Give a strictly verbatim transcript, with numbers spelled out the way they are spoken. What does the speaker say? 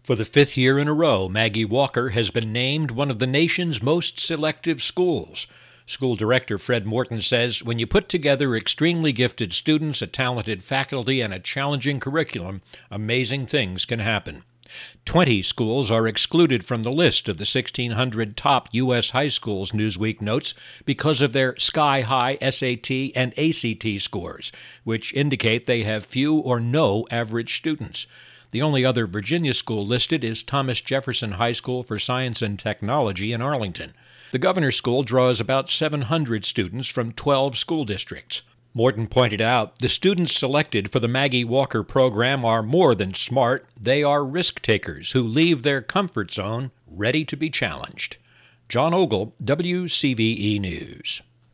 For the fifth year in a row, Maggie Walker has been named one of the nation's most selective schools. School Director Fred Morton says when you put together extremely gifted students, a talented faculty, and a challenging curriculum, amazing things can happen. Twenty schools are excluded from the list of the sixteen hundred top U S high schools, Newsweek notes, because of their sky-high S A T and A C T scores, which indicate they have few or no average students. The only other Virginia school listed is Thomas Jefferson High School for Science and Technology in Arlington. The Governor's School draws about seven hundred students from twelve school districts. Morton pointed out the students selected for the Maggie Walker program are more than smart. They are risk-takers who leave their comfort zone ready to be challenged. John Ogle, W C V E News.